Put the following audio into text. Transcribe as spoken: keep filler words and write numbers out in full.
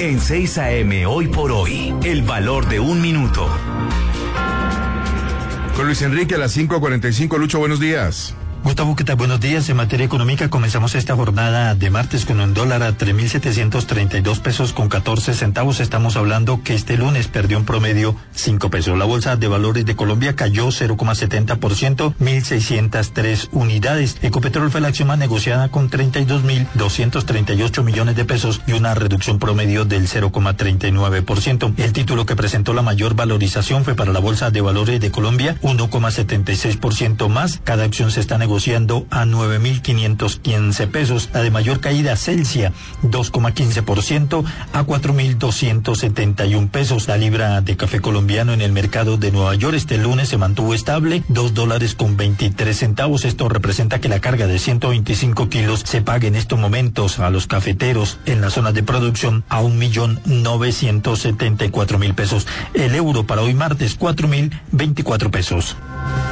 En seis A M Hoy por Hoy, el valor de un minuto. Con Luis Enrique a las cinco cuarenta y cinco. Lucho, buenos días. Gustavo, ¿qué tal? Buenos días. En materia económica comenzamos esta jornada de martes con un dólar a tres mil setecientos treinta y dos pesos con catorce centavos. Estamos hablando que este lunes perdió en promedio cinco pesos. La Bolsa de Valores de Colombia cayó cero coma setenta por ciento, mil seiscientas tres unidades. Ecopetrol fue la acción más negociada con treinta y dos mil doscientos treinta y ocho millones de pesos y una reducción promedio del cero coma treinta y nueve por ciento. El título que presentó la mayor valorización fue para la Bolsa de Valores de Colombia, uno coma setenta y seis por ciento más. Cada acción se está negociando negociando a nueve mil quinientos quince pesos. La de mayor caída, Celsia, dos coma quince por ciento a cuatro mil doscientos setenta y un pesos. La libra de café colombiano en el mercado de Nueva York este lunes se mantuvo estable, dos dólares con veintitrés centavos. Esto representa que la carga de ciento veinticinco kilos se paga en estos momentos a los cafeteros en la zona de producción a un millón novecientos setenta y cuatro mil pesos. El euro para hoy martes, cuatro mil veinticuatro pesos.